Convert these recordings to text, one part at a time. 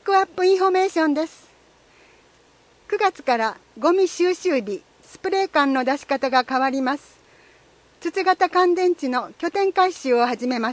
クアップインフォメーションです。9月からゴミ収集日、スプレー缶の出し方が変わります。筒型乾電池の拠点回収を始めます。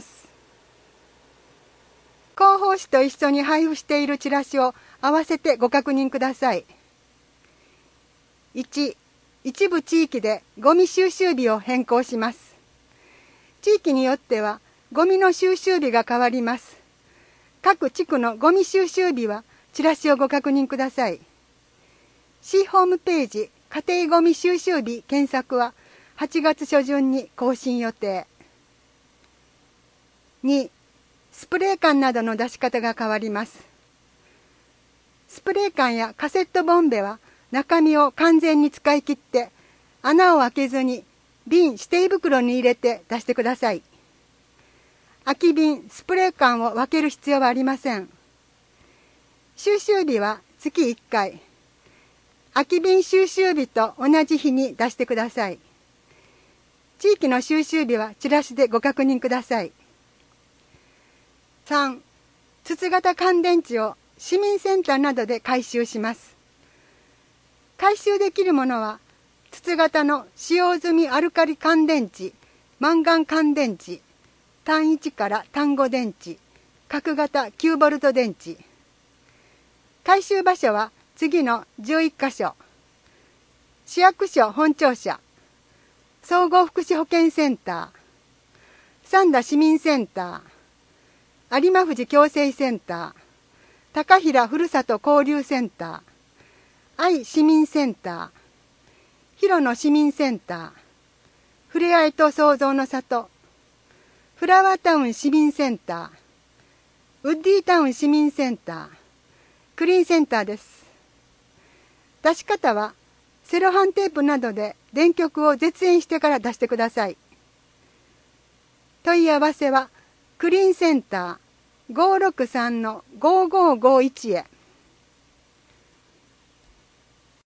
広報誌と一緒に配布しているチラシを合わせてご確認ください。1、一部地域でゴミ収集日を変更します。地域によってはゴミの収集日が変わります。各地区のゴミ収集日はチラシをご確認ください。市ホームページ家庭ゴミ収集日検索は8月初旬に更新予定。2、スプレー缶などの出し方が変わります。スプレー缶やカセットボンベは中身を完全に使い切って穴を開けずに瓶指定袋に入れて出してください。空き瓶、スプレー缶を分ける必要はありません。収集日は月1回。空き瓶収集日と同じ日に出してください。地域の収集日はチラシでご確認ください。3、筒型乾電池を市民センターなどで回収します。回収できるものは、筒型の使用済みアルカリ乾電池、マンガン乾電池、単1から単5電池、角型9ボルト電池。回収場所は次の11カ所。市役所本庁舎、総合福祉保健センター、三田市民センター、有馬富士共生センター、高平ふるさと交流センター、愛市民センター、広野市民センター、ふれあいと創造の里、フラワータウン市民センター、ウッディタウン市民センター、クリーンセンターです。出し方はセロハンテープなどで電極を絶縁してから出してください。問い合わせはクリーンセンター563-5551へ。